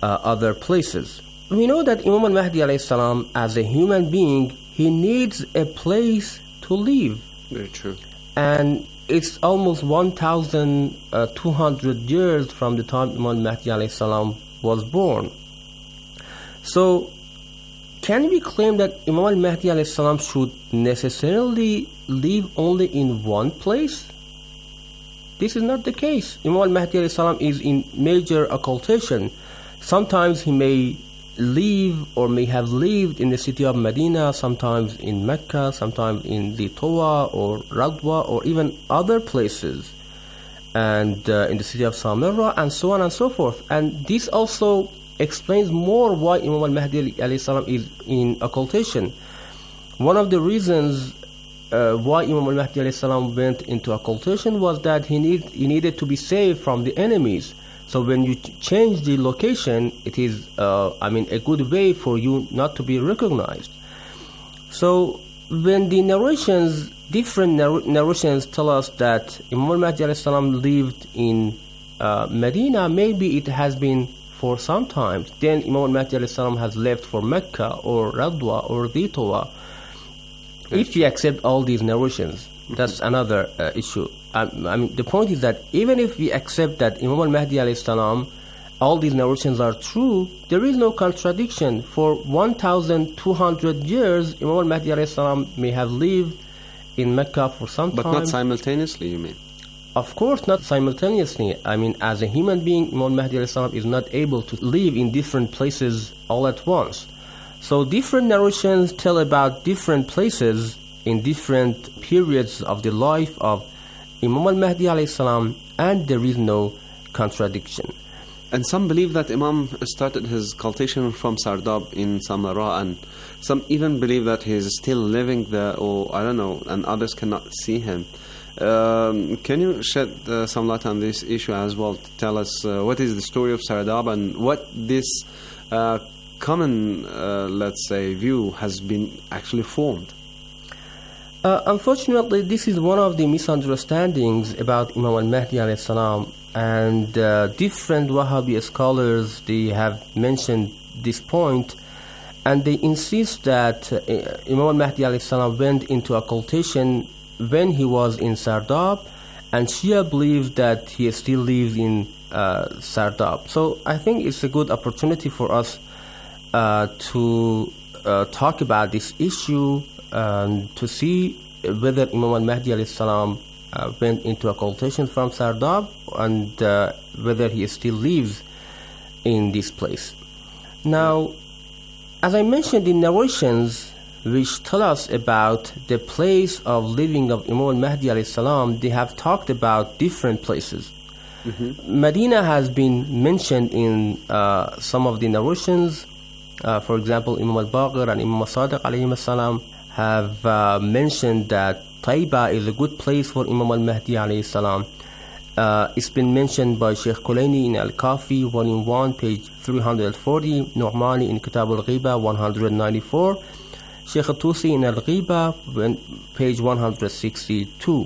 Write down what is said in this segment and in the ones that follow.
other places. We know that Imam al-Mahdi alayhi salam, as a human being, he needs a place to live. Very true. And it's almost 1,200 years from the time Imam al-Mahdi alayhi salam was born. So, can we claim that Imam al-Mahdi alayhi salam should necessarily live only in one place? This is not the case. Imam al-Mahdi alayhi salam is in major occultation. Sometimes he may live or may have lived in the city of Medina, sometimes in Mecca, sometimes in the Tawa or Radwa or even other places, and in the city of Samarra, and so on and so forth. And this also explains more why Imam al-Mahdi alayhi salam is in occultation. One of the reasons why Imam al-Mahdi alayhi salam went into occultation was that he needed to be saved from the enemies. So when you change the location, it is, a good way for you not to be recognized. So when the different narrations tell us that Imam al-Mahdi alayhi salam lived in Medina, maybe it has been for some time. Then Imam al-Mahdi alayhi salam has left for Mecca or Radwa or Ditowa. If you accept all these narrations, that's another issue. The point is that even if we accept that Imam al-Mahdi alayhi salam, all these narrations are true, there is no contradiction. For 1,200 years, Imam al-Mahdi alayhi salam may have lived in Mecca for some time. But not simultaneously, you mean? Of course, not simultaneously. As a human being, Imam al-Mahdi alayhi salam is not able to live in different places all at once. So different narrations tell about different places in different periods of the life of Imam al-Mahdi alayhi salam, and there is no contradiction. And some believe that Imam started his cultivation from Sardab in Samarra, and some even believe that he is still living there, or I don't know, and others cannot see him. Can you shed some light on this issue as well? Tell us what is the story of Sardab and what this common, let's say, view has been actually formed? Unfortunately, this is one of the misunderstandings about Imam al-Mahdi alayhi salam, and different Wahhabi scholars, they have mentioned this point, and they insist that Imam al-Mahdi alayhi salam went into occultation when he was in Sardab, and Shia believes that he still lives in Sardab. So I think it's a good opportunity for us to talk about this issue, to see whether Imam al-Mahdi alayhi salam went into occultation from Sardab, and whether he still lives in this place. Now, as I mentioned, the narrations which tell us about the place of living of Imam al-Mahdi alayhi salam, they have talked about different places. Medina has been mentioned in some of the narrations. For example, Imam al-Baqir and Imam al-Sadiq alayhi salam have mentioned that Taiba is a good place for Imam al-Mahdi alayhi salam. It's been mentioned by Sheikh Kulaini in Al-Kafi, Volume 1, page 340, Nu'mani in Kitab al-Ghiba, 194, Sheikh Tusi in Al-Ghiba, page 162.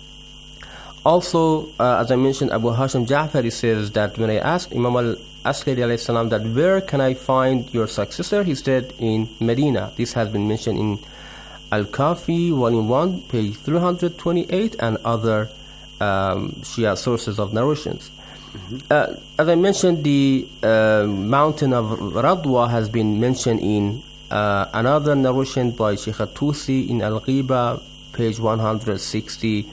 Also, as I mentioned, Abu Hashim Ja'fari says that when I asked Imam al-Askari alayhi salam that where can I find your successor, he said in Medina. This has been mentioned in Al-Kafi, Volume 1, page 328, and other Shia sources of narrations. As I mentioned, the mountain of Radwa has been mentioned in another narration by Sheikh Tusi in Al-Ghiba, page 163.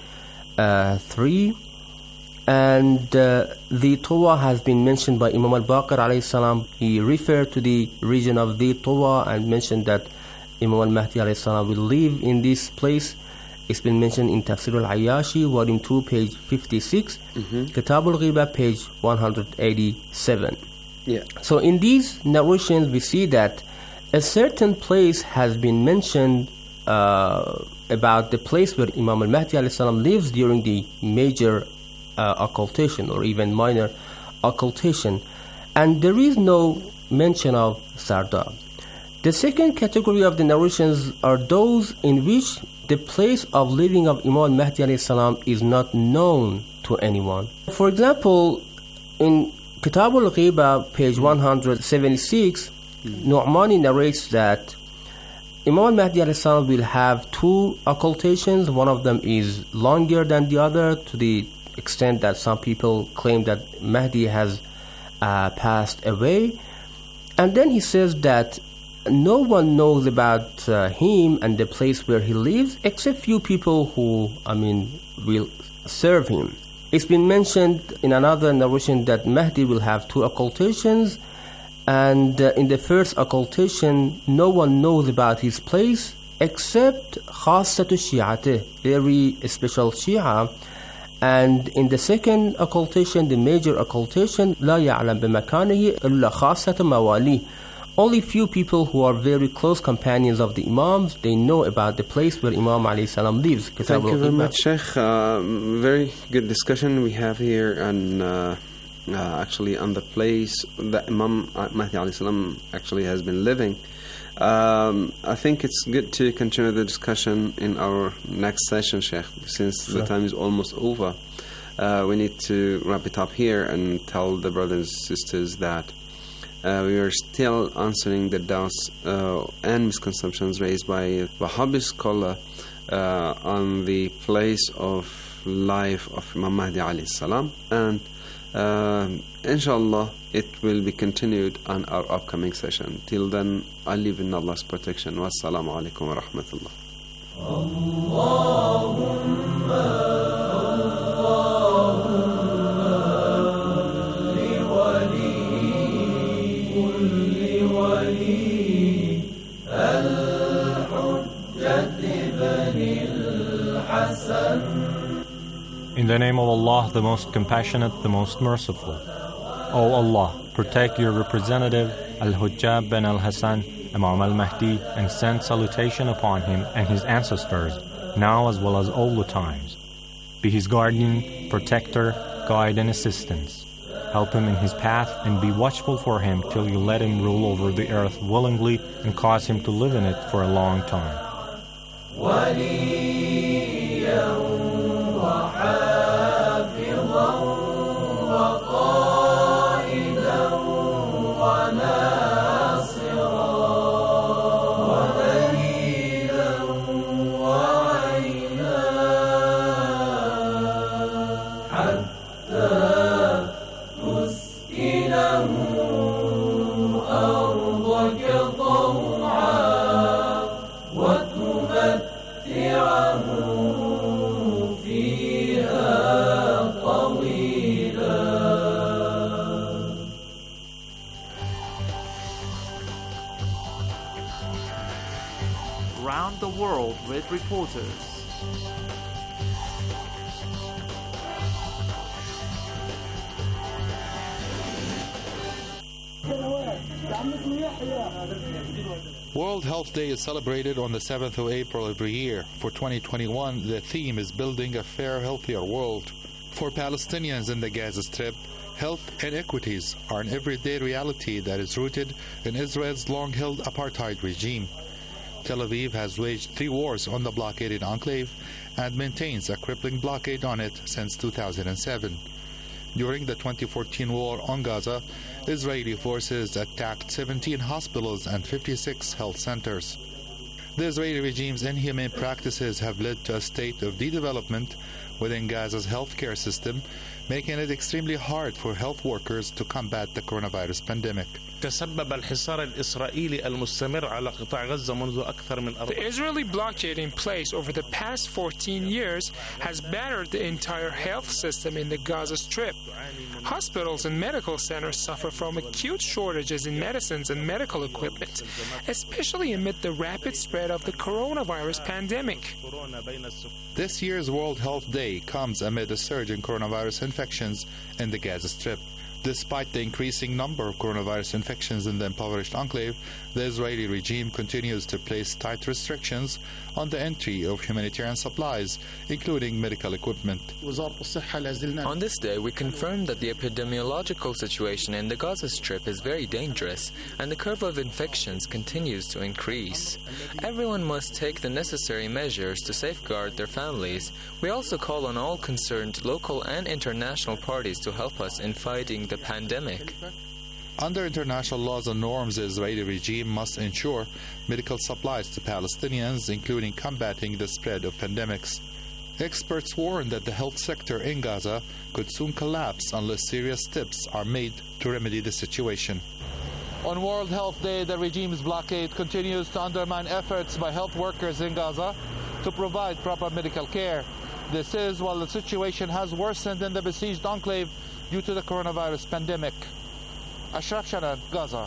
And the Tawa has been mentioned by Imam al-Baqir alayhi salam. He referred to the region of the Tawa and mentioned that Imam al-Mahdi alayhi salam will live in this place. It's been mentioned in Tafsir al-Ayyashi, Volume 2, page 56, Kitab al-Ghiba, page 187. Yeah. So in these narrations, we see that a certain place has been mentioned about the place where Imam al-Mahdi alayhi salam lives during the major occultation or even minor occultation, and there is no mention of Sardab. The second category of the narrations are those in which the place of living of Imam al-Mahdi alayhi salam is not known to anyone. For example, in Kitab al-Ghiba, page 176, Nu'mani narrates that Imam al-Mahdi alayhi salam will have two occultations. One of them is longer than the other, to the extent that some people claim that Mahdi has passed away. And then he says that no one knows about him and the place where he lives except few people who, will serve him. It's been mentioned in another narration that Mahdi will have two occultations, and in the first occultation, no one knows about his place except Khassatu Shi'ate, very special Shia. And in the second occultation, the major occultation, لا يعلم بمكانه إلا خاصة مواليه. Only few people who are very close companions of the Imams, they know about the place where Imam alayhi salam lives. Thank you very much, Sheikh. Very good discussion we have here, and actually on the place that Imam Mahdi alayhi salam actually has been living. I think it's good to continue the discussion in our next session, Sheikh, since the time is almost over. We need to wrap it up here and tell the brothers and sisters that we are still answering the doubts and misconceptions raised by Wahhabi scholar on the place of life of Imam Mahdi alayhi salam, and inshallah it will be continued on our upcoming session. Till then, I live in Allah's protection. Wassalamu alaikum wa rahmatullah. In the name of Allah, the most compassionate, the most merciful. O Allah, protect your representative, Al-Hujjab bin Al-Hassan, Imam al-Mahdi, and send salutation upon him and his ancestors, now as well as all the times. Be his guardian, protector, guide, and assistance. Help him in his path and be watchful for him till you let him rule over the earth willingly and cause him to live in it for a long time. Around the world with reporters. World Health Day is celebrated on the 7th of April every year. For 2021, the theme is Building a Fair, Healthier World. For Palestinians in the Gaza Strip, health inequities are an everyday reality that is rooted in Israel's long-held apartheid regime. Tel Aviv has waged 3 wars on the blockaded enclave and maintains a crippling blockade on it since 2007. During the 2014 war on Gaza, Israeli forces attacked 17 hospitals and 56 health centers. The Israeli regime's inhumane practices have led to a state of de-development within Gaza's healthcare system, making it extremely hard for health workers to combat the coronavirus pandemic. تسبب الحصار الإسرائيلي المستمر على قطاع غزة منذ أكثر من The Israeli blockade in place over the past 14 years has battered the entire health system in the Gaza Strip. Hospitals and medical centers suffer from acute shortages in medicines and medical equipment, especially amid the rapid spread of the coronavirus pandemic. This year's World Health Day comes amid a surge in coronavirus infections in the Gaza Strip. Despite the increasing number of coronavirus infections in the impoverished enclave, the Israeli regime continues to place tight restrictions on the entry of humanitarian supplies, including medical equipment. On this day, we confirm that the epidemiological situation in the Gaza Strip is very dangerous, and the curve of infections continues to increase. Everyone must take the necessary measures to safeguard their families. We also call on all concerned local and international parties to help us in fighting the pandemic. Under international laws and norms, the Israeli regime must ensure medical supplies to Palestinians, including combating the spread of pandemics. Experts warn that the health sector in Gaza could soon collapse unless serious steps are made to remedy the situation. On World Health Day, the regime's blockade continues to undermine efforts by health workers in Gaza to provide proper medical care. This is while the situation has worsened in the besieged enclave due to the coronavirus pandemic. Ashraf Sharan, Gaza.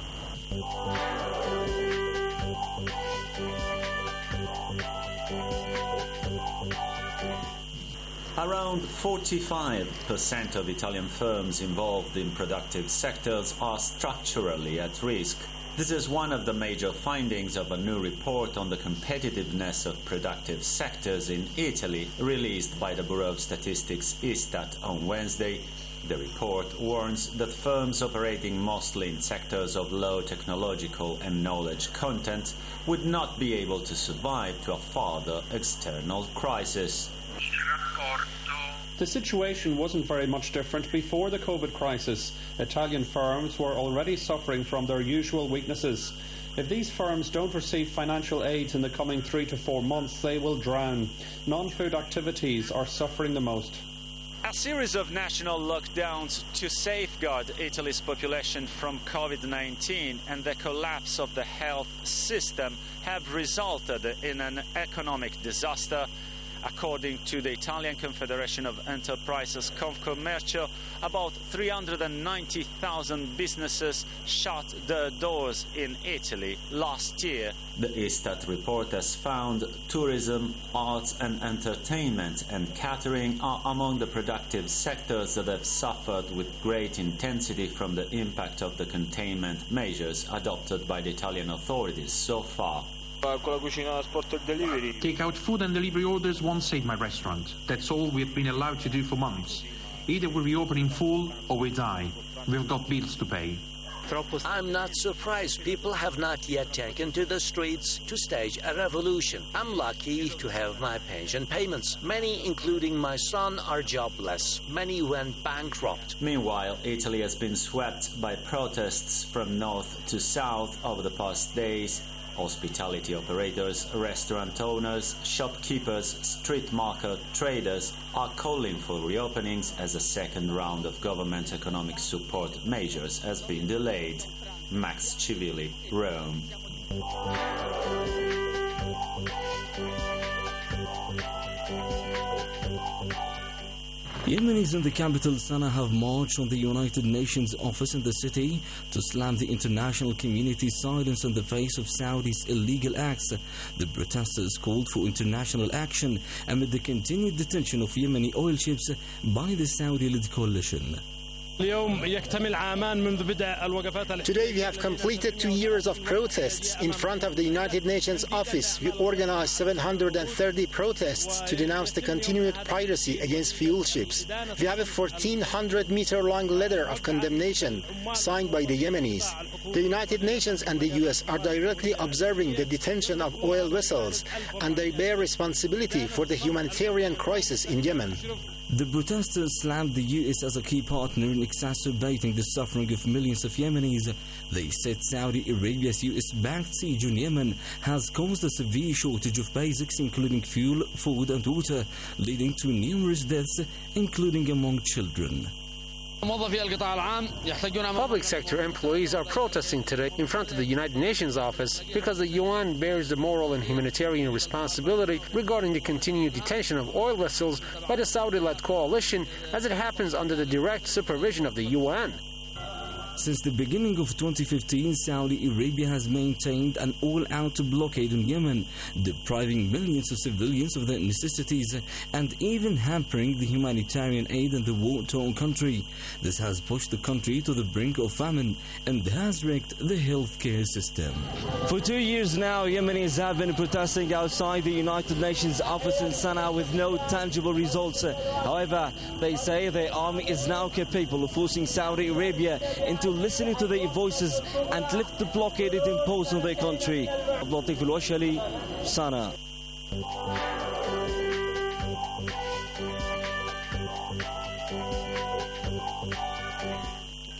Around 45% of Italian firms involved in productive sectors are structurally at risk. This is one of the major findings of a new report on the competitiveness of productive sectors in Italy, released by the Bureau of Statistics Istat on Wednesday. The report warns that firms operating mostly in sectors of low technological and knowledge content would not be able to survive to a further external crisis. The situation wasn't very much different before the COVID crisis. Italian firms were already suffering from their usual weaknesses. If these firms don't receive financial aid in the coming 3 to 4 months, they will drown. Non-food activities are suffering the most. A series of national lockdowns to safeguard Italy's population from COVID-19 and the collapse of the health system have resulted in an economic disaster. According to the Italian Confederation of Enterprises Confcommercio, about 390,000 businesses shut their doors in Italy last year. The Istat report has found tourism, arts and entertainment and catering are among the productive sectors that have suffered with great intensity from the impact of the containment measures adopted by the Italian authorities so far. Take out food and delivery orders won't save my restaurant. That's all we've been allowed to do for months. Either we reopen in full or we die. We've got bills to pay. I'm not surprised people have not yet taken to the streets to stage a revolution. I'm lucky to have my pension payments. Many, including my son, are jobless. Many went bankrupt. Meanwhile, Italy has been swept by protests from north to south over the past days. Hospitality operators, restaurant owners, shopkeepers, street market traders are calling for reopenings as a second round of government economic support measures has been delayed. Max Civilli, Rome. Yemenis in the capital Sana'a have marched on the United Nations office in the city to slam the international community's silence in the face of Saudi's illegal acts. The protesters called for international action amid the continued detention of Yemeni oil ships by the Saudi-led coalition. Today we have completed 2 years of protests in front of the United Nations office. We organized 730 protests to denounce the continued piracy against fuel ships. We have a 1,400-meter-long letter of condemnation signed by the Yemenis. The United Nations and the US are directly observing the detention of oil vessels, and they bear responsibility for the humanitarian crisis in Yemen. The protesters slammed the US as a key partner in exacerbating the suffering of millions of Yemenis. They said Saudi Arabia's US-backed siege on Yemen has caused a severe shortage of basics including fuel, food and water, leading to numerous deaths, including among children. Public sector employees are protesting today in front of the United Nations office because the UN bears the moral and humanitarian responsibility regarding the continued detention of oil vessels by the Saudi-led coalition, as it happens under the direct supervision of the UN. Since the beginning of 2015, Saudi Arabia has maintained an all-out blockade on Yemen, depriving millions of civilians of their necessities and even hampering the humanitarian aid in the war-torn country. This has pushed the country to the brink of famine and has wrecked the healthcare system. For 2 years now, Yemenis have been protesting outside the United Nations office in Sana'a with no tangible results. However, they say their army is now capable of forcing Saudi Arabia into listening to their voices and lift the blockade it imposed on their country. Abdulatif Al-Washali, Sana'a.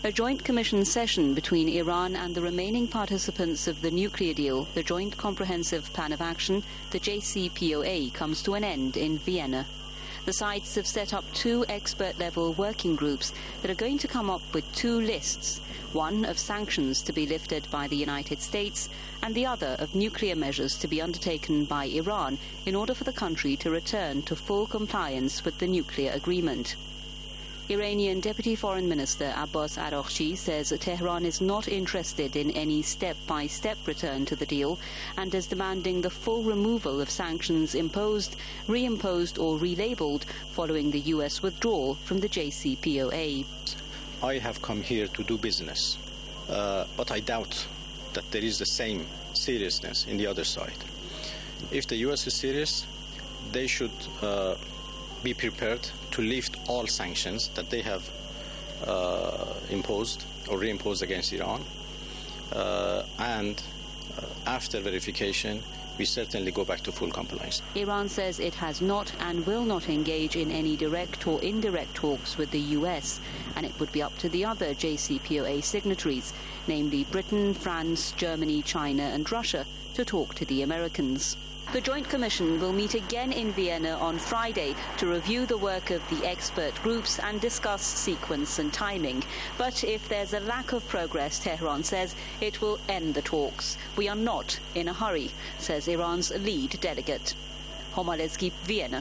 A joint commission session between Iran and the remaining participants of the nuclear deal, the Joint Comprehensive Plan of Action, the JCPOA, comes to an end in Vienna. The sides have set up 2 expert-level working groups that are going to come up with 2 lists, one of sanctions to be lifted by the United States and the other of nuclear measures to be undertaken by Iran in order for the country to return to full compliance with the nuclear agreement. Iranian Deputy Foreign Minister Abbas Araghchi says Tehran is not interested in any step-by-step return to the deal and is demanding the full removal of sanctions imposed, reimposed or relabeled following the US withdrawal from the JCPOA. I have come here to do business, but I doubt that there is the same seriousness in the other side. If the US is serious, they should be prepared to lift all sanctions that they have imposed or reimposed against Iran. And after verification, we certainly go back to full compliance. Iran says it has not and will not engage in any direct or indirect talks with the US, and it would be up to the other JCPOA signatories, namely Britain, France, Germany, China and Russia, to talk to the Americans. The Joint Commission will meet again in Vienna on Friday to review the work of the expert groups and discuss sequence and timing. But if there's a lack of progress, Tehran says it will end the talks. We are not in a hurry, says Iran's lead delegate. Homalevsky, Vienna.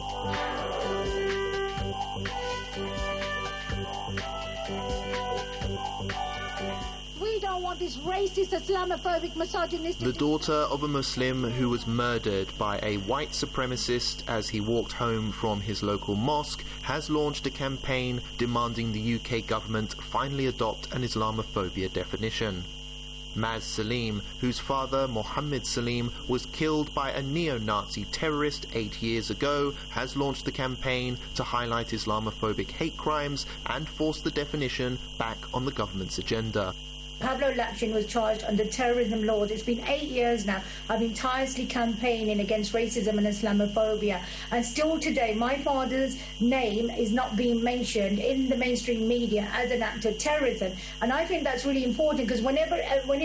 This racist, Islamophobic, misogynistic... The daughter of a Muslim who was murdered by a white supremacist as he walked home from his local mosque has launched a campaign demanding the UK government finally adopt an Islamophobia definition. Maz Salim, whose father, Mohammed Salim, was killed by a neo-Nazi terrorist 8 years ago, has launched the campaign to highlight Islamophobic hate crimes and force the definition back on the government's agenda. Pablo Lapchin was charged under terrorism laws. It's been 8 years now. I've been tirelessly campaigning against racism and Islamophobia. And still today, my father's name is not being mentioned in the mainstream media as an act of terrorism. And I think that's really important because whenever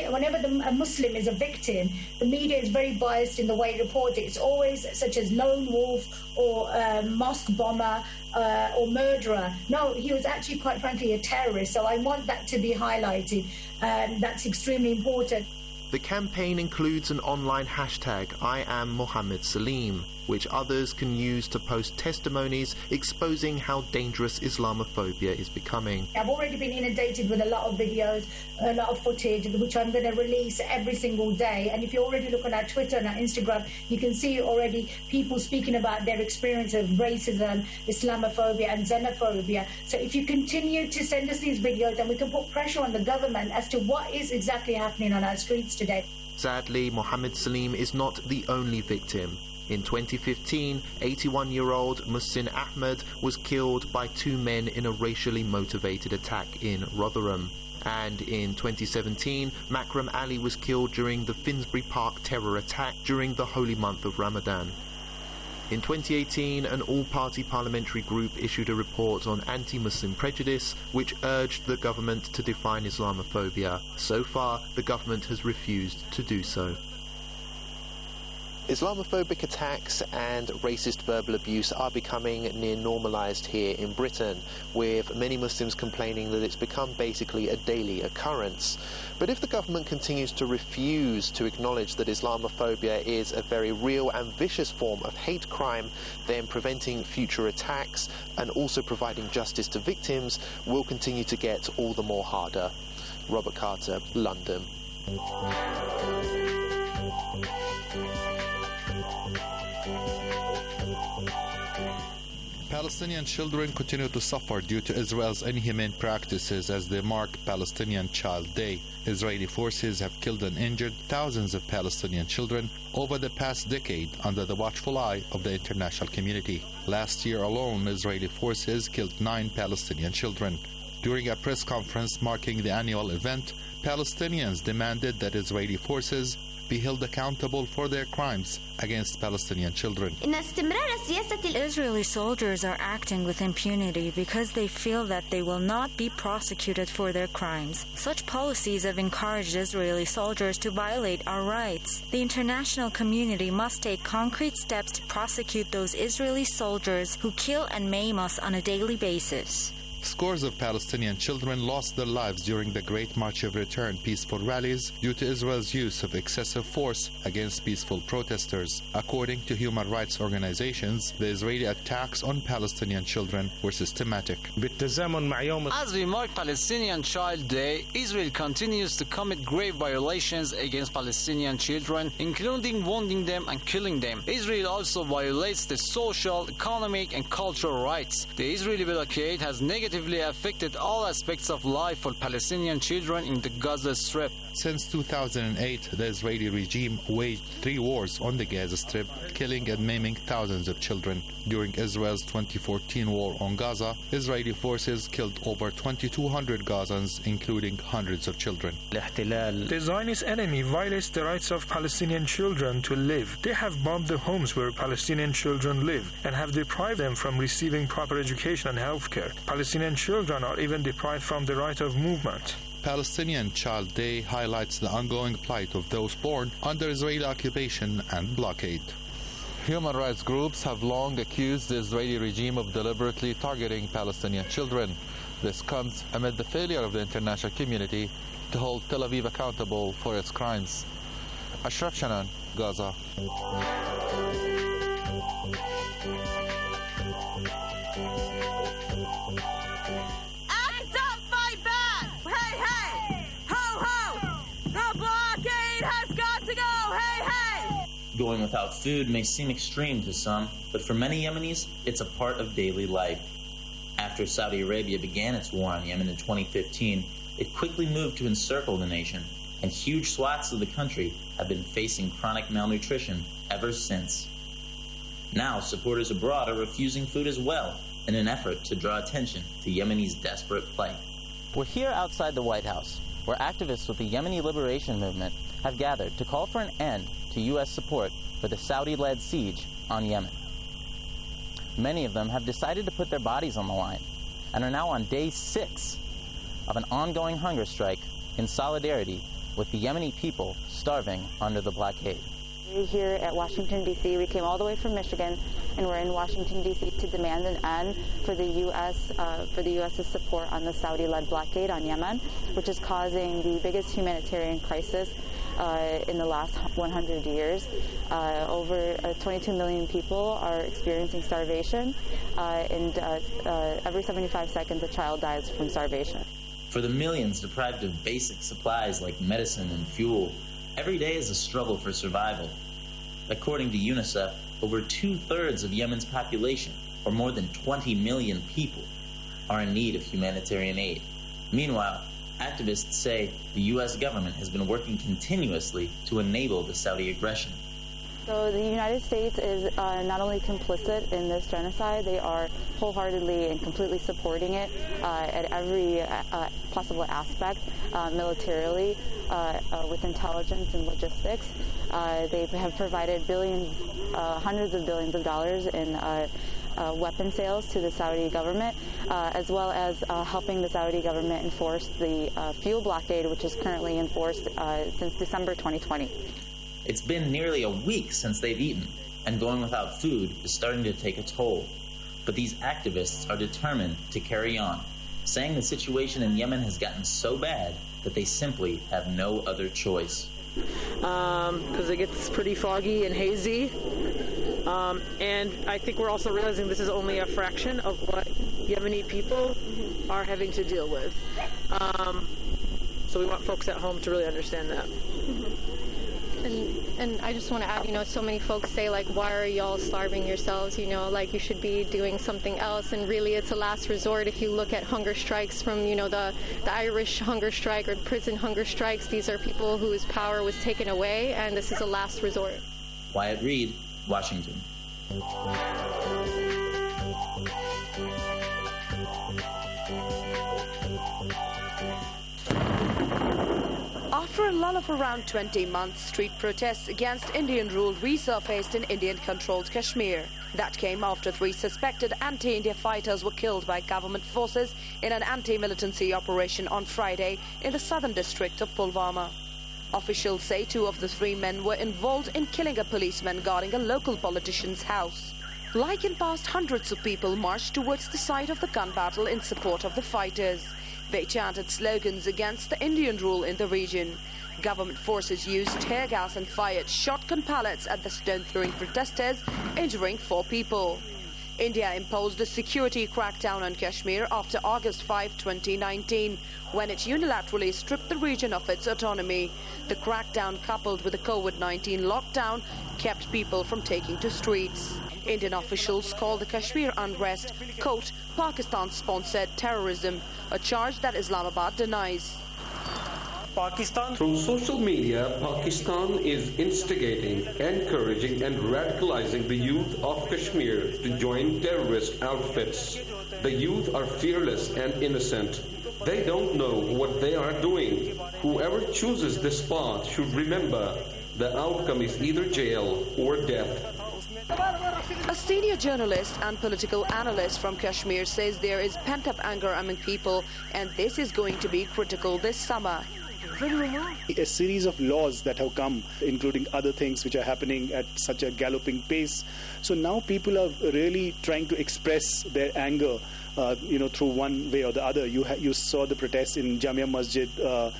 a Muslim is a victim, the media is very biased in the way it reports it. It's always such as lone wolf or mosque bomber or murderer. No, he was actually, quite frankly, a terrorist. So I want that to be highlighted. That's extremely important. The campaign includes an online hashtag, I am Mohammed Salim, which others can use to post testimonies exposing how dangerous Islamophobia is becoming. I've already been inundated with a lot of videos, a lot of footage, which I'm going to release every single day. And if you already look on our Twitter and our Instagram, you can see already people speaking about their experience of racism, Islamophobia and xenophobia. So if you continue to send us these videos, then we can put pressure on the government as to what is exactly happening on our streets today. Sadly, Mohammed Salim is not the only victim. In 2015, 81-year-old Muhsin Ahmed was killed by 2 men in a racially motivated attack in Rotherham. And in 2017, Makram Ali was killed during the Finsbury Park terror attack during the holy month of Ramadan. In 2018, an all-party parliamentary group issued a report on anti-Muslim prejudice, which urged the government to define Islamophobia. So far, the government has refused to do so. Islamophobic attacks and racist verbal abuse are becoming near normalised here in Britain, with many Muslims complaining that it's become basically a daily occurrence. But if the government continues to refuse to acknowledge that Islamophobia is a very real and vicious form of hate crime, then preventing future attacks and also providing justice to victims will continue to get all the more harder. Robert Carter, London. Palestinian children continue to suffer due to Israel's inhumane practices as they mark Palestinian Child Day. Israeli forces have killed and injured thousands of Palestinian children over the past decade under the watchful eye of the international community. Last year alone, Israeli forces killed 9 Palestinian children. During a press conference marking the annual event, Palestinians demanded that Israeli forces be held accountable for their crimes against Palestinian children. Israeli soldiers are acting with impunity because they feel that they will not be prosecuted for their crimes. Such policies have encouraged Israeli soldiers to violate our rights. The international community must take concrete steps to prosecute those Israeli soldiers who kill and maim us on a daily basis. Scores of Palestinian children lost their lives during the Great March of Return peaceful rallies due to Israel's use of excessive force against peaceful protesters. According to human rights organizations, the Israeli attacks on Palestinian children were systematic. As we mark Palestinian Child Day, Israel continues to commit grave violations against Palestinian children, including wounding them and killing them. Israel also violates the social, economic, and cultural rights. The Israeli blockade has negatively affected all aspects of life for Palestinian children in the Gaza Strip. Since 2008, the Israeli regime waged 3 wars on the Gaza Strip, killing and maiming thousands of children. During Israel's 2014 war on Gaza, Israeli forces killed over 2,200 Gazans, including hundreds of children. The Zionist enemy violates the rights of Palestinian children to live. They have bombed the homes where Palestinian children live and have deprived them from receiving proper education and health care. Palestinian children are even deprived from the right of movement. Palestinian Child Day highlights the ongoing plight of those born under Israeli occupation and blockade. Human rights groups have long accused the Israeli regime of deliberately targeting Palestinian children. This comes amid the failure of the international community to hold Tel Aviv accountable for its crimes. Ashraf Shanan, Gaza. Going without food may seem extreme to some, but for many Yemenis, it's a part of daily life. After Saudi Arabia began its war on Yemen in 2015, it quickly moved to encircle the nation, and huge swaths of the country have been facing chronic malnutrition ever since. Now, supporters abroad are refusing food as well, in an effort to draw attention to Yemeni's desperate plight. We're here outside the White House, where activists with the Yemeni Liberation Movement have gathered to call for an end to U.S. support for the Saudi-led siege on Yemen. Many of them have decided to put their bodies on the line and are now on day 6 of an ongoing hunger strike in solidarity with the Yemeni people starving under the blockade. We're here at Washington, D.C. We came all the way from Michigan, and we're in Washington, D.C. to demand an end for the U.S.'s support on the Saudi-led blockade on Yemen, which is causing the biggest humanitarian crisis in the last 100 years. Over 22 million people are experiencing starvation, and every 75 seconds a child dies from starvation. For the millions deprived of basic supplies like medicine and fuel, every day is a struggle for survival. According to UNICEF, over 2/3 of Yemen's population, or more than 20 million people, are in need of humanitarian aid. Meanwhile, activists say the U.S. government has been working continuously to enable the Saudi aggression. So the United States is not only complicit in this genocide, they are wholeheartedly and completely supporting it at every possible aspect, militarily, with intelligence and logistics. They have provided hundreds of billions of dollars in weapon sales to the Saudi government, as well as helping the Saudi government enforce the fuel blockade, which is currently enforced since December 2020. It's been nearly a week since they've eaten, and going without food is starting to take a toll. But these activists are determined to carry on, saying the situation in Yemen has gotten so bad that they simply have no other choice. Because it gets pretty foggy and hazy. And I think we're also realizing this is only a fraction of what Yemeni people are having to deal with. So we want folks at home to really understand that. And I just want to add, so many folks say, like, why are y'all starving yourselves? Like, you should be doing something else. And really, it's a last resort. If you look at hunger strikes from, the Irish hunger strike or prison hunger strikes, these are people whose power was taken away, and this is a last resort. Wyatt Reed, Washington. After a lull of around 20 months, street protests against Indian rule resurfaced in Indian-controlled Kashmir. That came after 3 suspected anti-India fighters were killed by government forces in an anti-militancy operation on Friday in the southern district of Pulwama. Officials say 2 of the 3 men were involved in killing a policeman guarding a local politician's house. Like in past, hundreds of people marched towards the site of the gun battle in support of the fighters. They chanted slogans against the Indian rule in the region. Government forces used tear gas and fired shotgun pellets at the stone-throwing protesters, injuring 4 people. India imposed a security crackdown on Kashmir after August 5, 2019, when it unilaterally stripped the region of its autonomy. The crackdown, coupled with the COVID-19 lockdown, kept people from taking to streets. Indian officials call the Kashmir unrest, quote, Pakistan-sponsored terrorism, a charge that Islamabad denies. Pakistan. Through social media, Pakistan is instigating, encouraging and radicalizing the youth of Kashmir to join terrorist outfits. The youth are fearless and innocent. They don't know what they are doing. Whoever chooses this path should remember the outcome is either jail or death. A senior journalist and political analyst from Kashmir says there is pent-up anger among people, and this is going to be critical this summer. A series of laws that have come, including other things which are happening at such a galloping pace. So now people are really trying to express their anger, through one way or the other. You saw the protests in Jamia Masjid,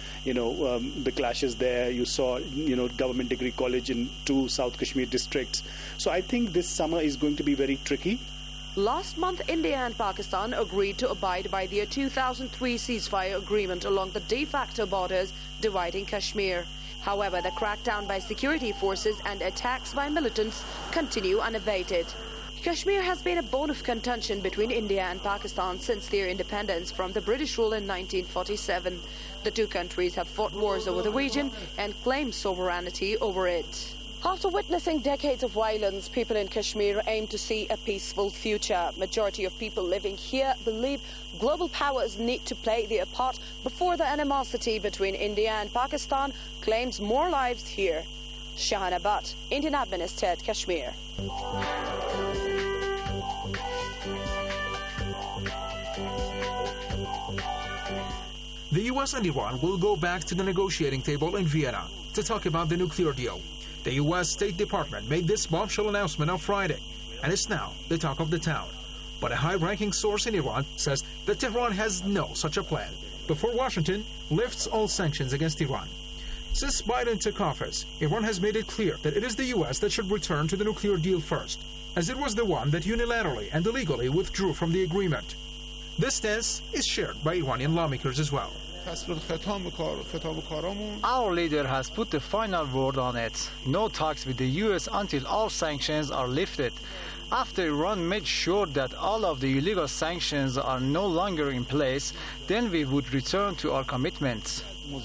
the clashes there. You saw, Government Degree College in 2 South Kashmir districts. So I think this summer is going to be very tricky. Last month, India and Pakistan agreed to abide by their 2003 ceasefire agreement along the de facto borders dividing Kashmir. However, the crackdown by security forces and attacks by militants continue unabated. Kashmir has been a bone of contention between India and Pakistan since their independence from the British rule in 1947. The 2 countries have fought wars over the region and claimed sovereignty over it. After witnessing decades of violence, people in Kashmir aim to see a peaceful future. Majority of people living here believe global powers need to play their part before the animosity between India and Pakistan claims more lives here. Shahana Bhatt, Indian administered Kashmir. The US and Iran will go back to the negotiating table in Vienna to talk about the nuclear deal. The U.S. State Department made this bombshell announcement on Friday, and it's now the talk of the town. But a high-ranking source in Iran says that Tehran has no such a plan before Washington lifts all sanctions against Iran. Since Biden took office, Iran has made it clear that it is the U.S. that should return to the nuclear deal first, as it was the one that unilaterally and illegally withdrew from the agreement. This stance is shared by Iranian lawmakers as well. Our leader has put the final word on it. No talks with the US until all sanctions are lifted. After Iran made sure that all of the illegal sanctions are no longer in place, then we would return to our commitments.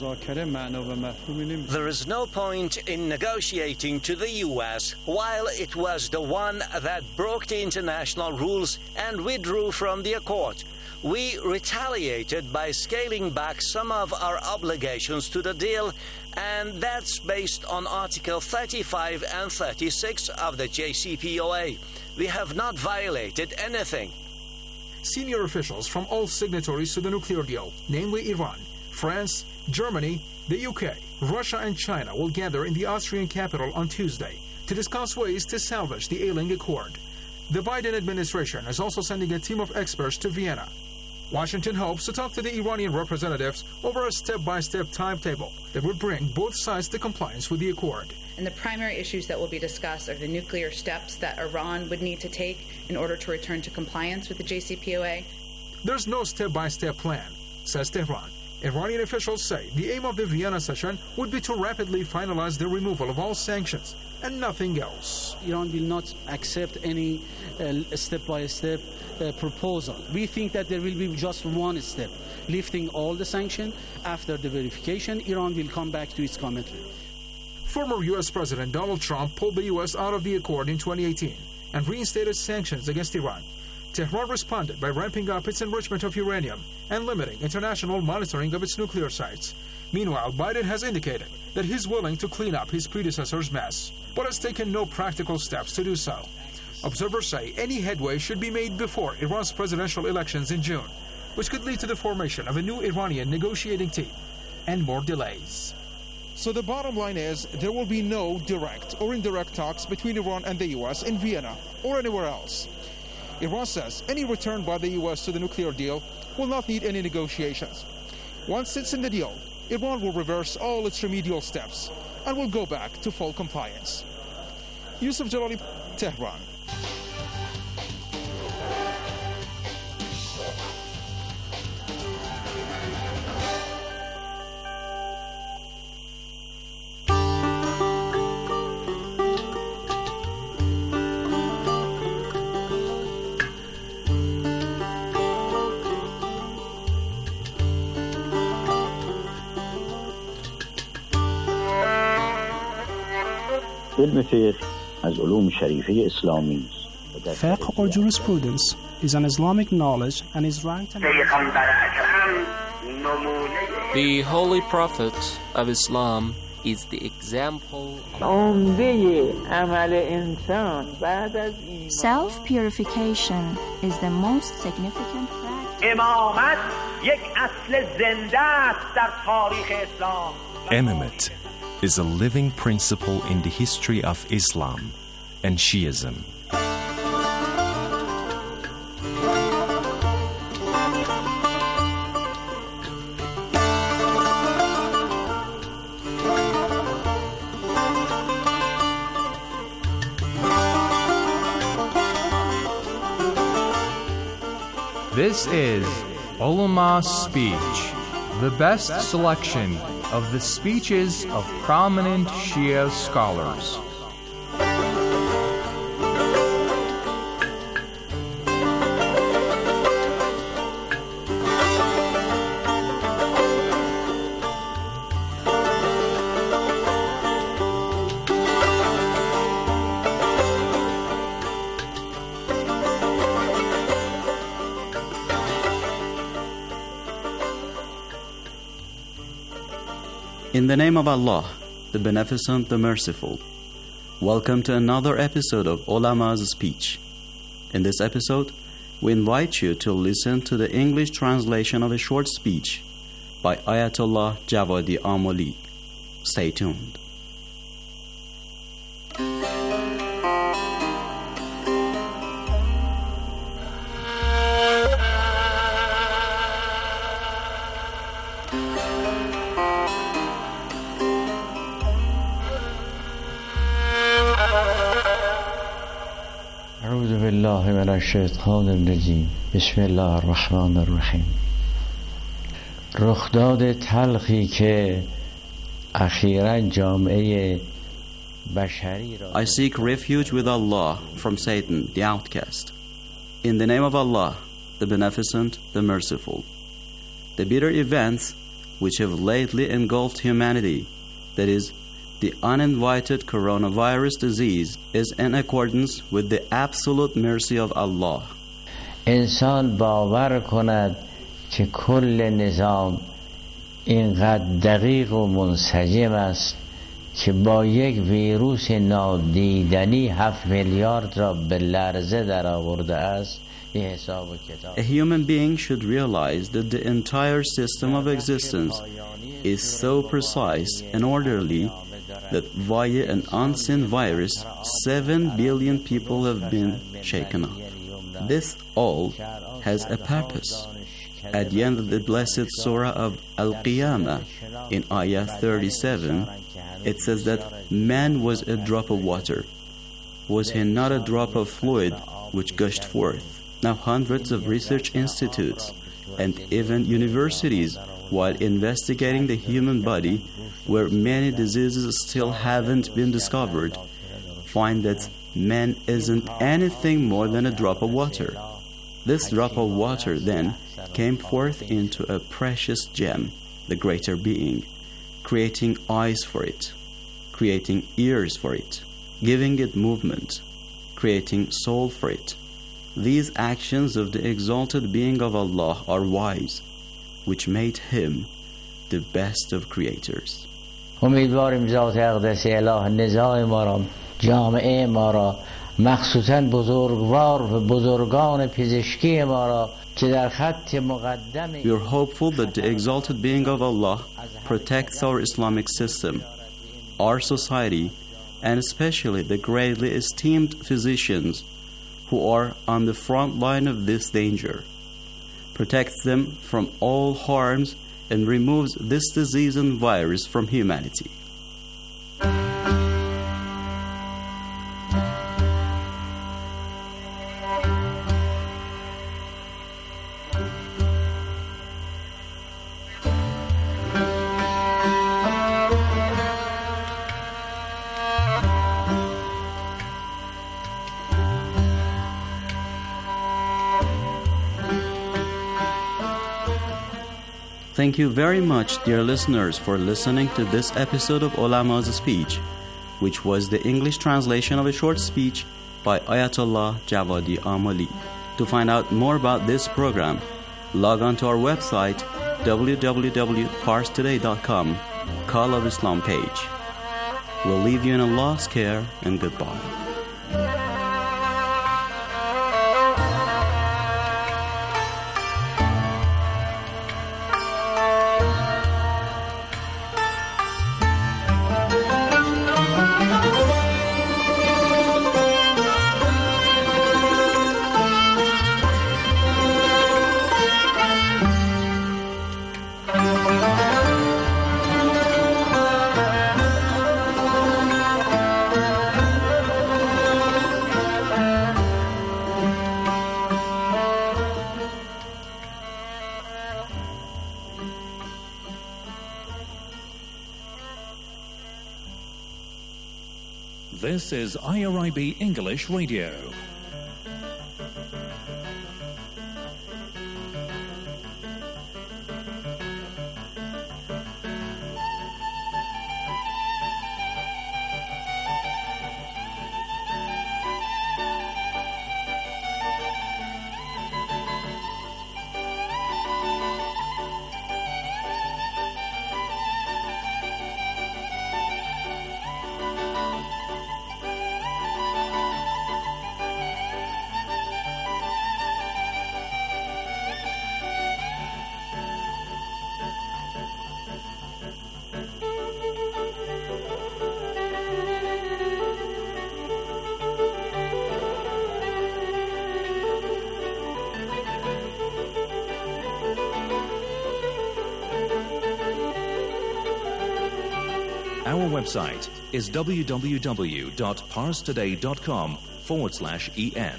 There is no point in negotiating to the US while it was the one that broke the international rules and withdrew from the accord. We retaliated by scaling back some of our obligations to the deal, and that's based on Article 35 and 36 of the JCPOA. We have not violated anything. Senior officials from all signatories to the nuclear deal, namely Iran, France, Germany, the UK, Russia and China, will gather in the Austrian capital on Tuesday to discuss ways to salvage the ailing accord. The Biden administration is also sending a team of experts to Vienna. Washington hopes to talk to the Iranian representatives over a step-by-step timetable that would bring both sides to compliance with the accord. And the primary issues that will be discussed are the nuclear steps that Iran would need to take in order to return to compliance with the JCPOA. There's no step-by-step plan, says Tehran. Iranian officials say the aim of the Vienna session would be to rapidly finalize the removal of all sanctions and nothing else. Iran will not accept any step-by-step proposal. We think that there will be just one step, lifting all the sanctions. After the verification, Iran will come back to its commitment. Former U.S. President Donald Trump pulled the U.S. out of the accord in 2018 and reinstated sanctions against Iran. Tehran responded by ramping up its enrichment of uranium and limiting international monitoring of its nuclear sites. Meanwhile, Biden has indicated that he's willing to clean up his predecessor's mess, but has taken no practical steps to do so. Observers say any headway should be made before Iran's presidential elections in June, which could lead to the formation of a new Iranian negotiating team and more delays. So the bottom line is there will be no direct or indirect talks between Iran and the U.S. in Vienna or anywhere else. Iran says any return by the U.S. to the nuclear deal will not need any negotiations. Once it's in the deal, Iran will reverse all its remedial steps and will go back to full compliance. Yusuf Jalali, Tehran. Fiqh or jurisprudence is an Islamic knowledge and is ranked. The Holy Prophet of Islam is the example. Self-purification is the most significant Imamate is a living principle in the history of Islam and Shiism. This is Ulama's Speech, the best selection of the speeches of prominent Shia scholars. In the name of Allah, the Beneficent, the Merciful, welcome to another episode of Ulama's Speech. In this episode, we invite you to listen to the English translation of a short speech by Ayatollah Javadi Amoli. Stay tuned. اعوذ بالله من الشیطان الرجیم بسم الله الرحمن الرحیم. رخداد تلخی که اخیراً جامعه بشری را I seek refuge with Allah from Satan, the outcast. In the name of Allah, the Beneficent, the Merciful. The bitter events which have lately engulfed humanity, that is, the uninvited coronavirus disease, is in accordance with the absolute mercy of Allah. انسان باور کند که کل نظام اینقدر دقیق و منسجم است که با یک ویروس نادیدنی 7 میلیارد را به لرزه در آورده است. A human being should realize that the entire system of existence is so precise and orderly that via an unseen virus, 7 billion people have been shaken up. This all has a purpose. At the end of the blessed surah of Al-Qiyamah, in ayah 37, it says that man was a drop of water. Was he not a drop of fluid which gushed forth? Now hundreds of research institutes and even universities, while investigating the human body where many diseases still haven't been discovered, find that man isn't anything more than a drop of water. This drop of water then came forth into a precious gem, the greater being, creating eyes for it, creating ears for it, giving it movement, creating soul for it. These actions of the exalted being of Allah are wise, which made him the best of creators. امیدواریم ذات اقدس اله نزاع ما را جامعه ما را مخصوصاً بزرگوار و بزرگان پزشکی ما را که در خط مقدم We are hopeful that the exalted being of Allah protects our Islamic system, our society, and especially the greatly esteemed physicians who are on the front line of this danger, protects them from all harms and removes this disease and virus from humanity. Thank you very much, dear listeners, for listening to this episode of Ulama's Speech, which was the English translation of a short speech by Ayatollah Javadi Amali. To find out more about this program, log on to our website www.parstoday.com, Call of Islam page. We'll leave you in Allah's care and goodbye. This is IRIB English Radio. Our website is www.parstoday.com/en.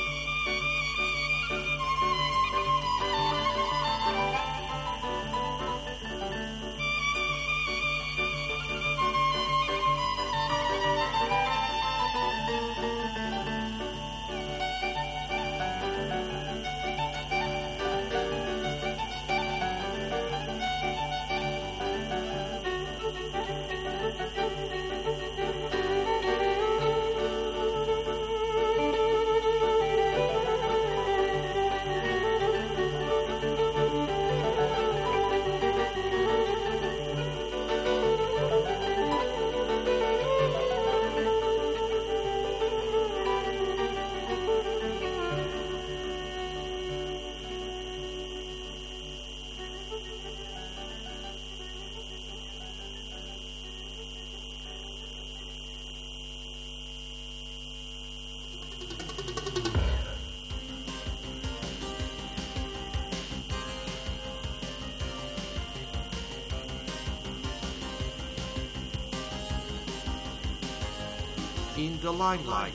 In the limelight.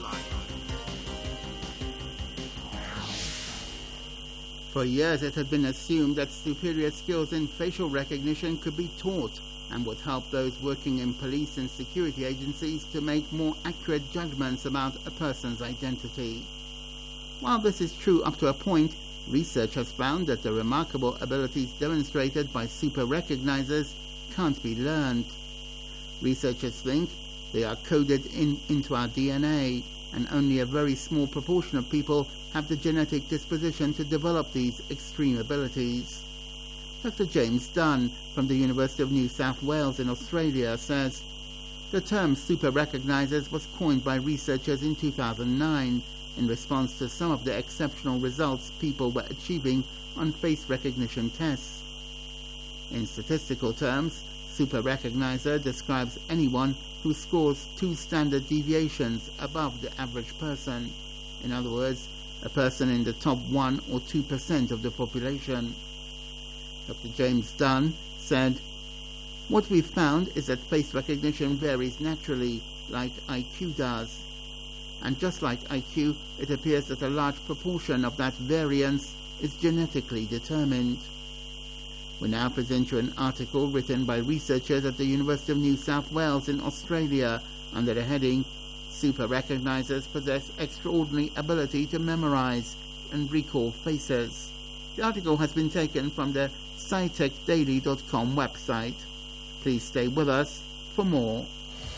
For years it had been assumed that superior skills in facial recognition could be taught and would help those working in police and security agencies to make more accurate judgments about a person's identity. While this is true up to a point, research has found that the remarkable abilities demonstrated by super recognizers can't be learned. Researchers think they are coded into our DNA, and only a very small proportion of people have the genetic disposition to develop these extreme abilities. Dr. James Dunn from the University of New South Wales in Australia says, the term super recognizers was coined by researchers in 2009 in response to some of the exceptional results people were achieving on face recognition tests. In statistical terms, super recognizer describes anyone who scores 2 standard deviations above the average person. In other words, a person in the top 1 or 2% of the population. Dr. James Dunn said, what we've found is that face recognition varies naturally, like IQ does. And just like IQ, it appears that a large proportion of that variance is genetically determined. We now present you an article written by researchers at the University of New South Wales in Australia under the heading, Super Recognizers Possess Extraordinary Ability to Memorize and Recall Faces. The article has been taken from the scitechdaily.com website. Please stay with us for more.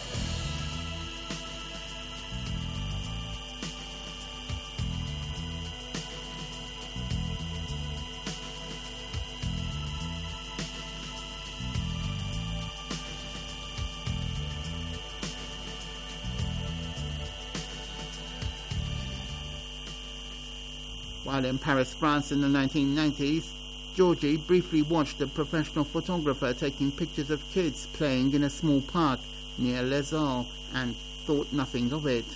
While in Paris, France in the 1990s, Georgie briefly watched a professional photographer taking pictures of kids playing in a small park near Les Halles and thought nothing of it.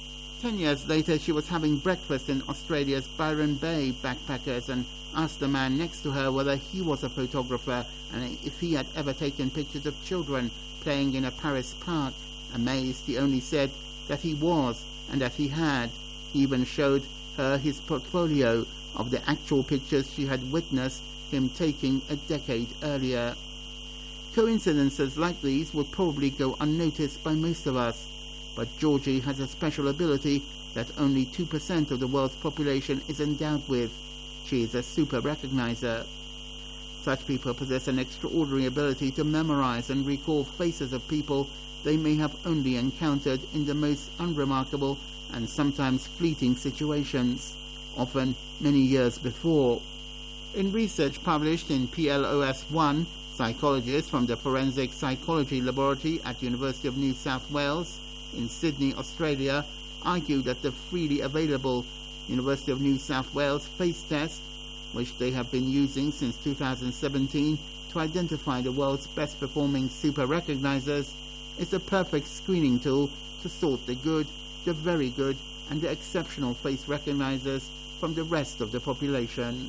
10 years later, she was having breakfast in Australia's Byron Bay backpackers and asked the man next to her whether he was a photographer and if he had ever taken pictures of children playing in a Paris park. Amazed, he only said that he was and that he had. He even showed her his portfolio of the actual pictures she had witnessed him taking a decade earlier. Coincidences like these would probably go unnoticed by most of us, but Georgie has a special ability that only 2% of the world's population is endowed with. She is a super recognizer. Such people possess an extraordinary ability to memorize and recall faces of people they may have only encountered in the most unremarkable and sometimes fleeting situations, often many years before. In research published in PLOS 1, psychologists from the Forensic Psychology Laboratory at University of New South Wales in Sydney, Australia, argue that the freely available University of New South Wales face test, which they have been using since 2017 to identify the world's best performing super recognizers, is a perfect screening tool to sort the good, the very good, and the exceptional face recognizers from the rest of the population.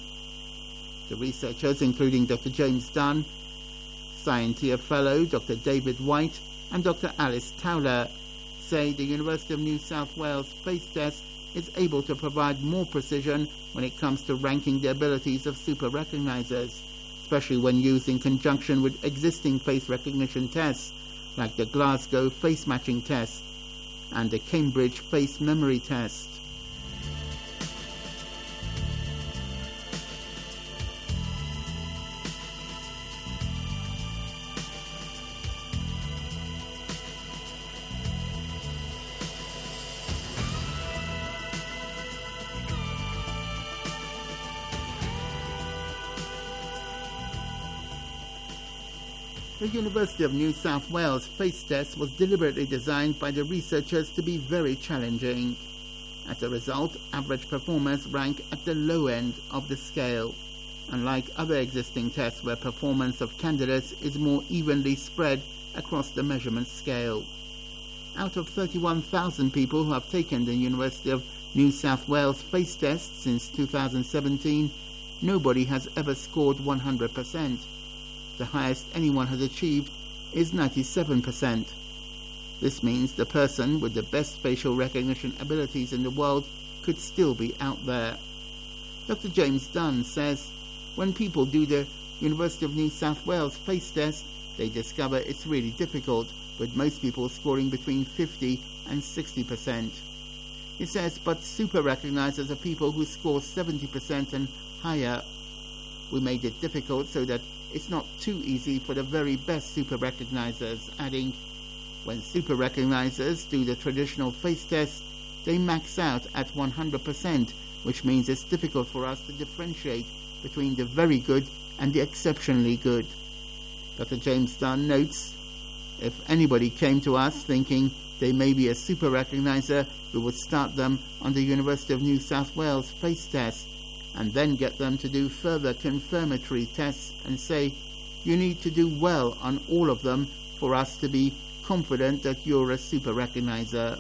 The researchers, including Dr. James Dunn, Scientia Fellow Dr. David White, and Dr. Alice Towler, say the University of New South Wales face test is able to provide more precision when it comes to ranking the abilities of super recognizers, especially when used in conjunction with existing face recognition tests like the Glasgow face matching test and the Cambridge face memory test. The University of New South Wales face test was deliberately designed by the researchers to be very challenging. As a result, average performers rank at the low end of the scale, unlike other existing tests where performance of candidates is more evenly spread across the measurement scale. Out of 31,000 people who have taken the University of New South Wales face test since 2017, nobody has ever scored 100%. The highest anyone has achieved is 97%. This means the person with the best facial recognition abilities in the world could still be out there. Dr. James Dunn says, when people do the University of New South Wales face test, they discover it's really difficult, with most people scoring between 50 and 60%. He says, but super recognizers are people who score 70% and higher. We made it difficult so that it's not too easy for the very best super recognizers, adding, when super recognizers do the traditional face test, they max out at 100%, which means it's difficult for us to differentiate between the very good and the exceptionally good. Dr. James Dunn notes, if anybody came to us thinking they may be a super recognizer, we would start them on the University of New South Wales face test and then get them to do further confirmatory tests and say, you need to do well on all of them for us to be confident that you're a super recognizer.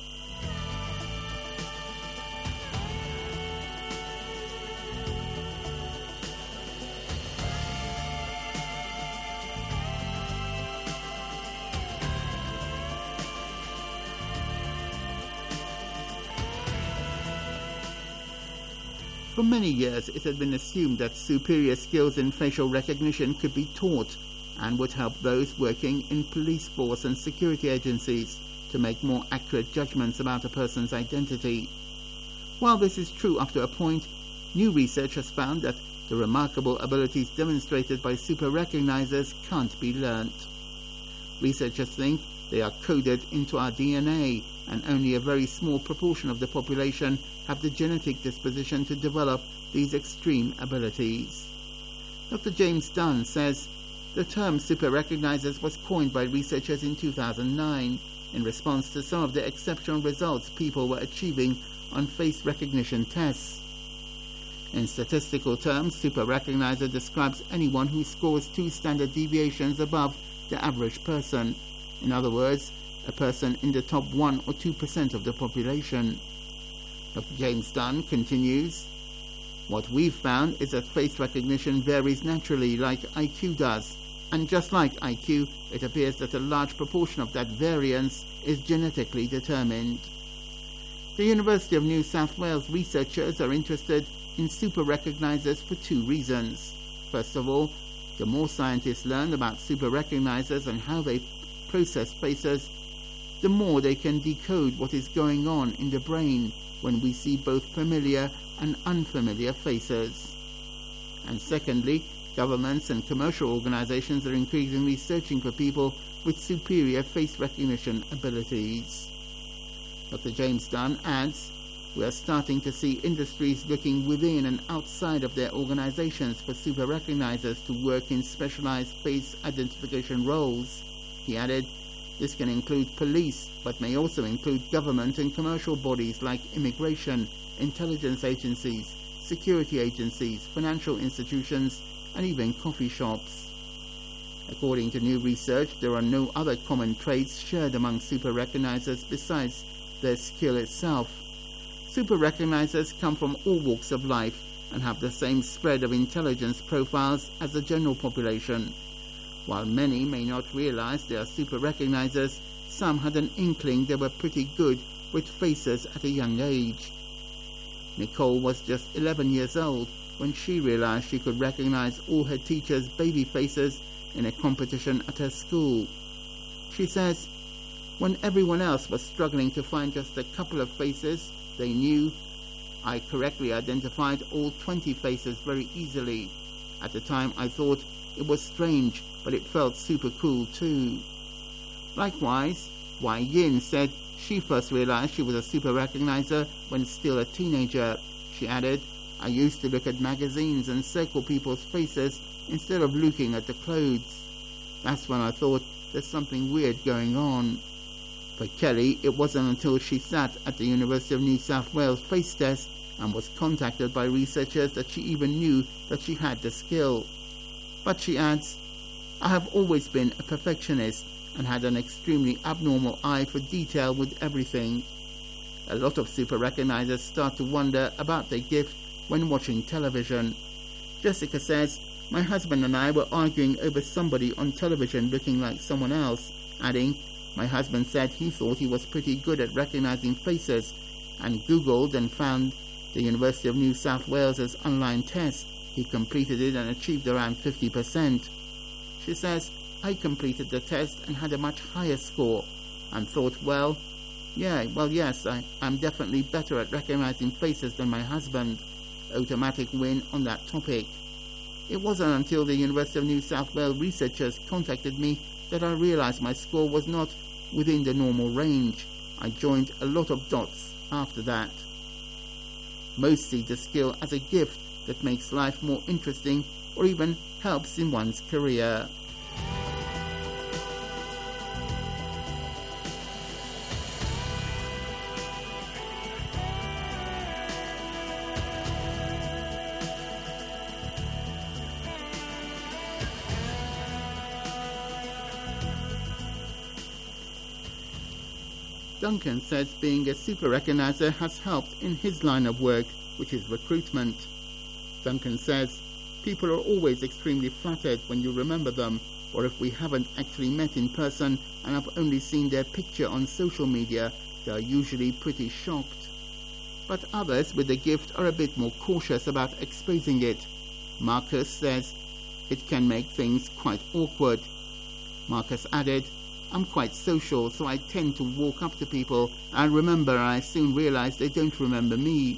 For many years, it had been assumed that superior skills in facial recognition could be taught and would help those working in police force and security agencies to make more accurate judgments about a person's identity. While this is true up to a point, new research has found that the remarkable abilities demonstrated by super recognizers can't be learnt. Researchers think they are coded into our DNA, and only a very small proportion of the population have the genetic disposition to develop these extreme abilities. Dr. James Dunn says the term super recognizers was coined by researchers in 2009 in response to some of the exceptional results people were achieving on face recognition tests. In statistical terms, super recognizer describes anyone who scores 2 standard deviations above the average person. In other words, a person in the top 1 or 2% of the population. Dr. James Dunn continues, what we've found is that face recognition varies naturally like IQ does, and just like IQ, it appears that a large proportion of that variance is genetically determined. The University of New South Wales researchers are interested in super recognizers for 2 reasons. First of all, the more scientists learn about super recognizers and how they process faces, the more they can decode what is going on in the brain when we see both familiar and unfamiliar faces. And secondly, governments and commercial organizations are increasingly searching for people with superior face recognition abilities. Dr. James Dunn adds, we are starting to see industries looking within and outside of their organizations for super recognizers to work in specialized face identification roles. He added, this can include police, but may also include government and commercial bodies like immigration, intelligence agencies, security agencies, financial institutions, and even coffee shops. According to new research, there are no other common traits shared among super recognizers besides their skill itself. Super recognizers come from all walks of life and have the same spread of intelligence profiles as the general population. While many may not realize they are super recognizers, some had an inkling they were pretty good with faces at a young age. Nicole was just 11 years old when she realized she could recognize all her teachers' baby faces in a competition at her school. She says, when everyone else was struggling to find just a couple of faces they knew, I correctly identified all 20 faces very easily. At the time I thought it was strange, but it felt super cool too. Likewise, Wai Yin said she first realized she was a super recognizer when still a teenager. She added, I used to look at magazines and circle people's faces instead of looking at the clothes. That's when I thought there's something weird going on. For Kelly, it wasn't until she sat at the University of New South Wales face test and was contacted by researchers that she even knew that she had the skill. But she adds, I have always been a perfectionist and had an extremely abnormal eye for detail with everything. A lot of super recognizers start to wonder about their gift when watching television. Jessica says, my husband and I were arguing over somebody on television looking like someone else, adding, my husband said he thought he was pretty good at recognizing faces and Googled and found the University of New South Wales' online test. He completed it and achieved around 50%. She says, I completed the test and had a much higher score and thought, yes, I'm definitely better at recognizing faces than my husband. Automatic win on that topic. It wasn't until the University of New South Wales researchers contacted me that I realized my score was not within the normal range. I joined a lot of dots after that. Most see the skill as a gift that makes life more interesting or even helps in one's career. Duncan says being a super recognizer has helped in his line of work, which is recruitment. Duncan says, people are always extremely flattered when you remember them, or if we haven't actually met in person and have only seen their picture on social media, they are usually pretty shocked. But others with the gift are a bit more cautious about exposing it. Marcus says it can make things quite awkward. Marcus added, I'm quite social, so I tend to walk up to people and remember, and I soon realize they don't remember me.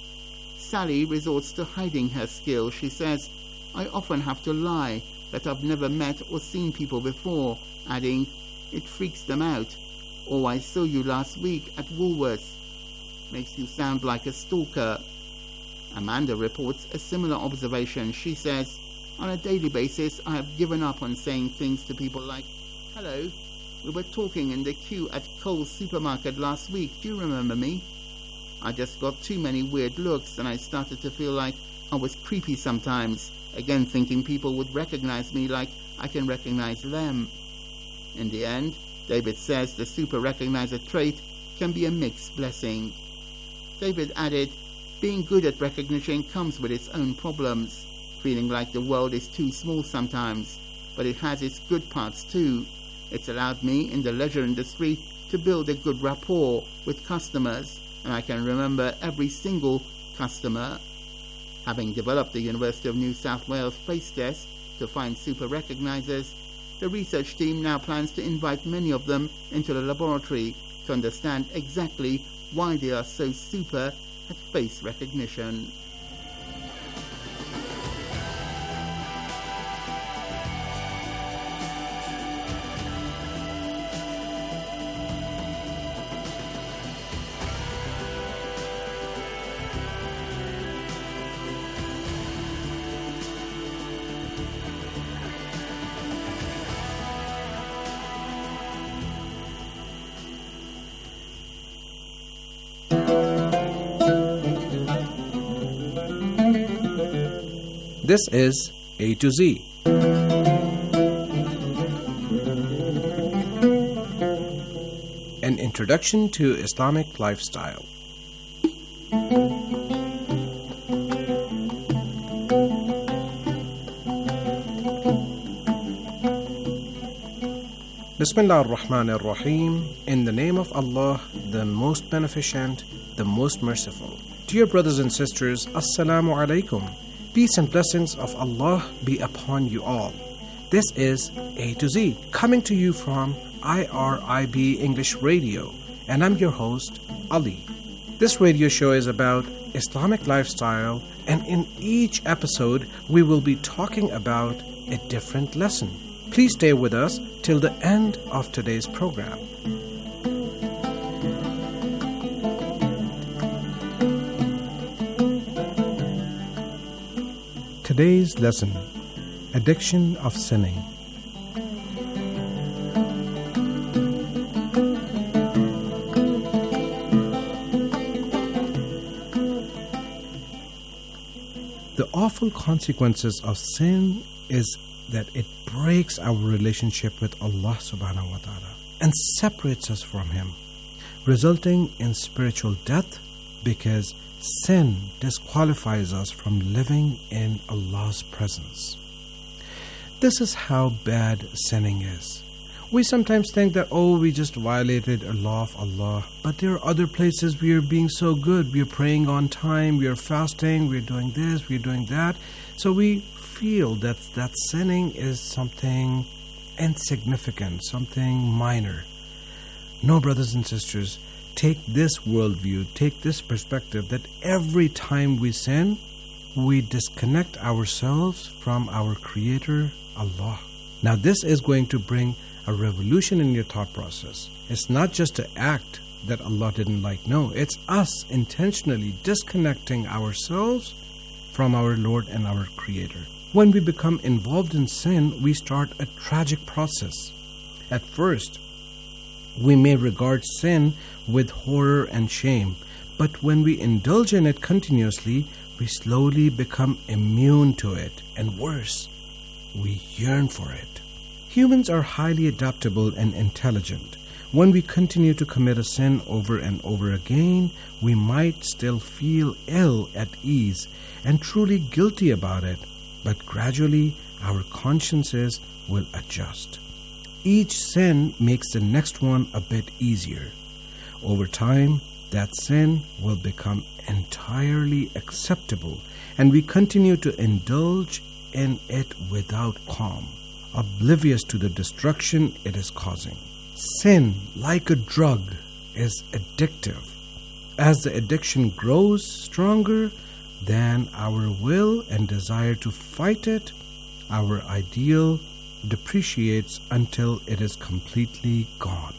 Sally resorts to hiding her skill. She says, I often have to lie that I've never met or seen people before, adding, it freaks them out. Oh, I saw you last week at Woolworths. Makes you sound like a stalker. Amanda reports a similar observation. She says, on a daily basis, I have given up on saying things to people like, hello, we were talking in the queue at Coles supermarket last week. Do you remember me? I just got too many weird looks and I started to feel like I was creepy sometimes, again thinking people would recognize me like I can recognize them. In the end, David says the super recognizer trait can be a mixed blessing. David added, being good at recognition comes with its own problems, feeling like the world is too small sometimes, but it has its good parts too. It's allowed me in the leisure industry to build a good rapport with customers, and I can remember every single customer. Having developed the University of New South Wales Face Test to find super recognizers, the research team now plans to invite many of them into the laboratory to understand exactly why they are so super at face recognition. This is A to Z. An introduction to Islamic lifestyle. Bismillah ar-Rahman ar-Rahim. In the name of Allah, the most beneficent, the most merciful. Dear brothers and sisters, Assalamu alaikum. Peace and blessings of Allah be upon you all. This is A to Z, coming to you from IRIB English Radio, and I'm your host, Ali. This radio show is about Islamic lifestyle, and in each episode, we will be talking about a different lesson. Please stay with us till the end of today's program. Today's lesson, addiction of sinning. The awful consequences of sin is that it breaks our relationship with Allah subhanahu wa ta'ala and separates us from Him, resulting in spiritual death because sin disqualifies us from living in Allah's presence. This is how bad sinning is. We sometimes think that, we just violated a law of Allah, but there are other places we are being so good. We are praying on time, we are fasting, we are doing this, we are doing that. So we feel that sinning is something insignificant, something minor. No, brothers and sisters, take this worldview, take this perspective that every time we sin, we disconnect ourselves from our Creator, Allah. Now this is going to bring a revolution in your thought process. It's not just an act that Allah didn't like. No, it's us intentionally disconnecting ourselves from our Lord and our Creator. When we become involved in sin, we start a tragic process. At first, we may regard sin with horror and shame, but when we indulge in it continuously, we slowly become immune to it, and worse, we yearn for it. Humans are highly adaptable and intelligent. When we continue to commit a sin over and over again, we might still feel ill at ease and truly guilty about it, but gradually our consciences will adjust. Each sin makes the next one a bit easier. Over time, that sin will become entirely acceptable, and we continue to indulge in it without qualm, oblivious to the destruction it is causing. Sin, like a drug, is addictive. As the addiction grows stronger, then our will and desire to fight it, our ideal depreciates until it is completely gone.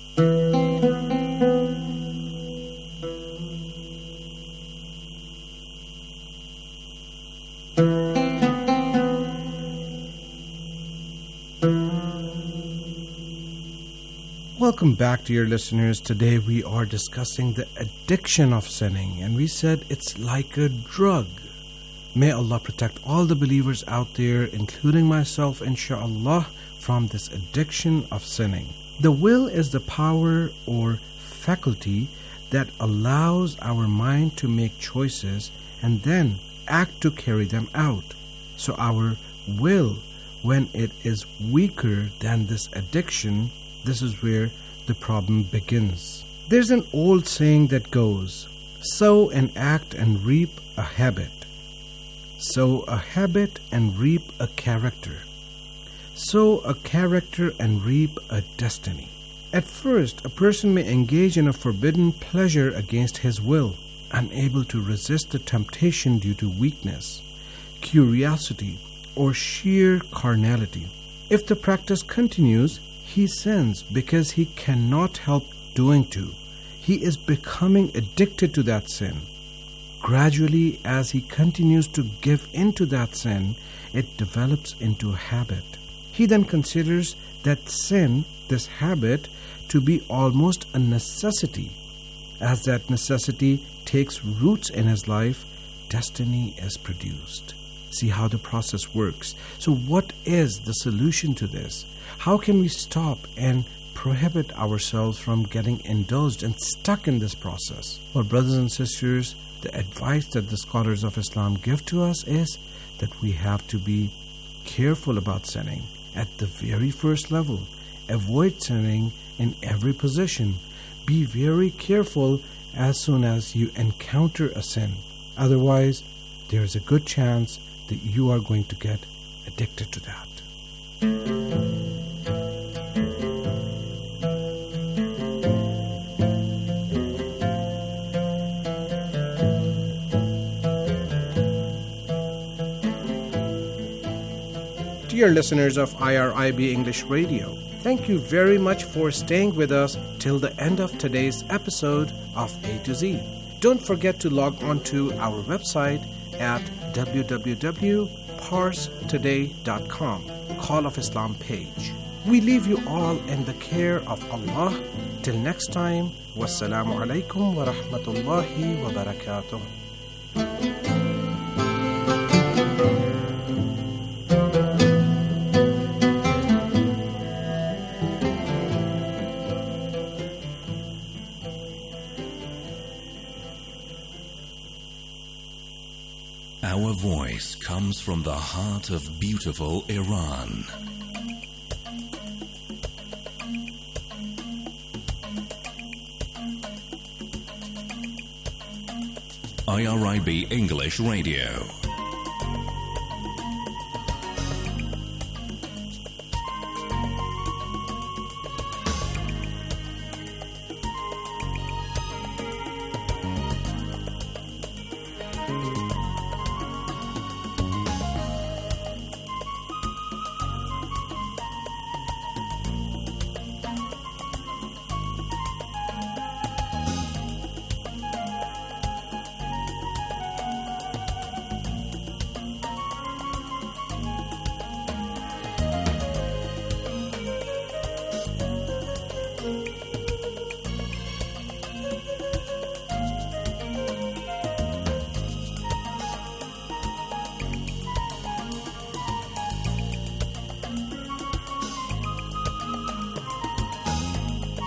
Welcome back, dear listeners. Today we are discussing the addiction of sinning, and we said it's like a drug. May Allah protect all the believers out there, including myself, inshallah, from this addiction of sinning. The will is the power or faculty that allows our mind to make choices and then act to carry them out. So our will, when it is weaker than this addiction, this is where the problem begins. There's an old saying that goes, sow an act and reap a habit. Sow a habit and reap a character. Sow a character and reap a destiny. At first, a person may engage in a forbidden pleasure against his will, unable to resist the temptation due to weakness, curiosity, or sheer carnality. If the practice continues, he sins because he cannot help doing to. He is becoming addicted to that sin. Gradually, as he continues to give into that sin, it develops into a habit. He then considers that sin, this habit, to be almost a necessity. As that necessity takes roots in his life, destiny is produced. See how the process works. So what is the solution to this? How can we stop and prohibit ourselves from getting indulged and stuck in this process? Well, brothers and sisters, the advice that the scholars of Islam give to us is that we have to be careful about sinning at the very first level. Avoid sinning in every position. Be very careful as soon as you encounter a sin. Otherwise, there's a good chance that you are going to get addicted to that. Dear listeners of IRIB English Radio, thank you very much for staying with us till the end of today's episode of A to Z. Don't forget to log on to our website at www.parstoday.com, Call of Islam page. We leave you all in the care of Allah. Till next time, wassalamu alaikum wa rahmatullahi wa barakatuh. Our voice comes from the heart of beautiful Iran. IRIB English Radio.